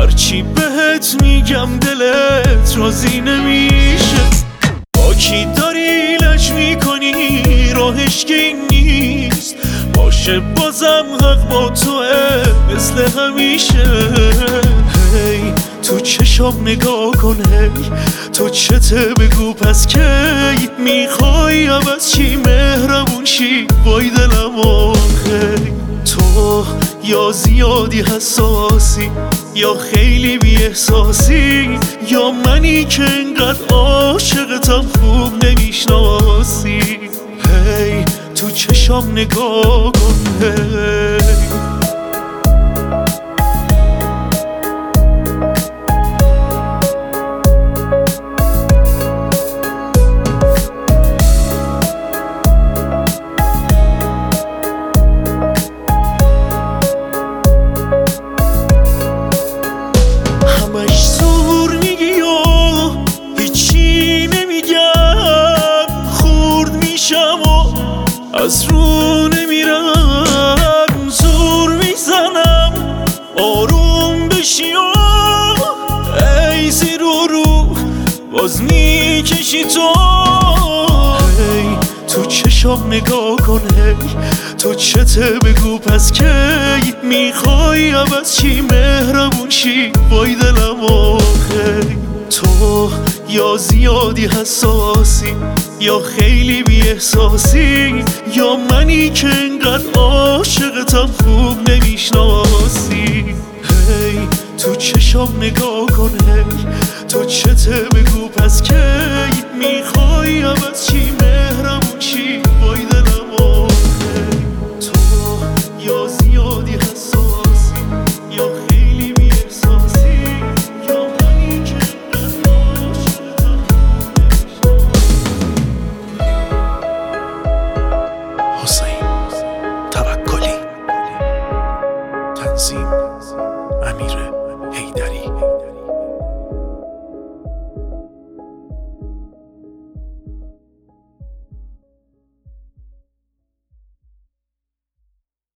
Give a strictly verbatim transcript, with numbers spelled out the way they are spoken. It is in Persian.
هرچی بهت میگم دلت راضی نمیشه. با کی داری لج میکنی راهش که این نیست، باشه بازم حق با توه مثل همیشه. هی تو چشام نگاه کن، هی تو چته بگو پس کی میخوای عوض چی مهربون شی وای دلم آخی. تو یا زیادی حساسی یا خیلی بی احساسی، یا منی که انقدر عاشقتم خوب نمیشناسی. هی تو چشام نگاه کن، هی همش زور میگی و هیچی نمیگم، خورد میشم و از رو نمیرم، زور میزنم آروم بشی و ای زیر و رو باز میکشی تو. هی تو چشام نگاه کن، هی تو چته بگو پس کی میخوای عوض چی مهربون شی وای دلم آخی. تو یا زیادی حساسی یا خیلی بی احساسی، یا منی که انقدر عاشقتم خوب نمیشناسی. هی تو چشام نگاه کن، هی تو چته بگو پس کی میخوای عوض چی مهربون شی